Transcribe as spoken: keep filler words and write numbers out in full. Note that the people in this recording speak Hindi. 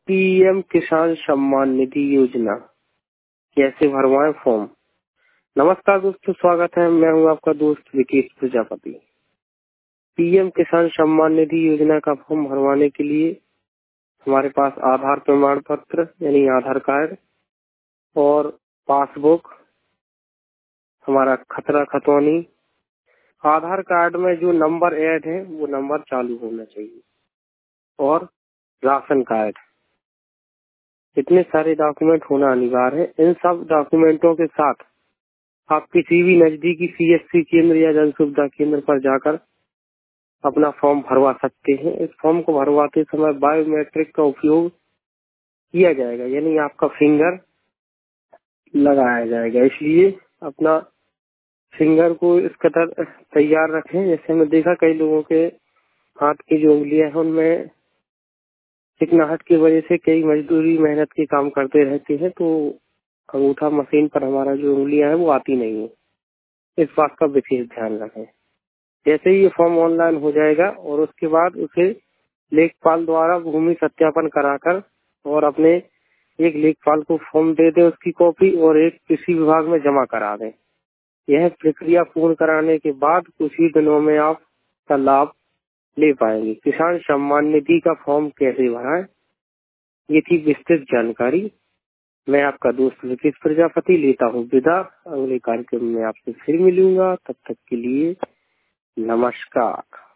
पीएम किसान सम्मान निधि योजना कैसे भरवाएं फॉर्म। नमस्कार दोस्तों, स्वागत है। मैं हूं आपका दोस्त विकेश प्रजापति। पीएम किसान सम्मान निधि योजना का फॉर्म भरवाने के लिए हमारे पास आधार प्रमाण पत्र यानी आधार कार्ड और पासबुक, हमारा खतरा खतौनी, आधार कार्ड में जो नंबर ऐड है वो नंबर चालू होना चाहिए और राशन कार्ड, इतने सारे डॉक्यूमेंट होना अनिवार्य है। इन सब डॉक्यूमेंटों के साथ आप किसी भी नजदीकी सीएससी केंद्र या जन सुविधा केंद्र पर जाकर अपना फॉर्म भरवा सकते हैं। इस फॉर्म को भरवाते समय बायोमेट्रिक का उपयोग किया जाएगा, यानी आपका फिंगर लगाया जाएगा। इसलिए अपना फिंगर को इस कदर तैयार रखें। जैसे मैं देखा कई लोगों के हाथ की जो उंगलियां हैं उनमें चिकनाहट की वजह से कई मजदूरी मेहनत के काम करते रहते हैं, तो अंगूठा मशीन पर हमारा जो उंगलियां है वो आती नहीं है। इस बात का विशेष ध्यान रखें। जैसे ही ये फॉर्म ऑनलाइन हो जाएगा और उसके बाद उसे लेखपाल द्वारा भूमि सत्यापन कराकर और अपने एक लेखपाल को फॉर्म दे दे उसकी कॉपी और एक कृषि विभाग में जमा करा दें। यह प्रक्रिया पूर्ण कराने के बाद कुछ ही दिनों में आप का लाभ ले पाएंगे। किसान सम्मान निधि का फॉर्म कैसे भराएं, ये थी विस्तृत जानकारी। मैं आपका दोस्त विकेश प्रजापति लेता हूँ विदा। अगले कार्यक्रम में आपसे फिर मिलूंगा। तब तक के लिए नमस्कार।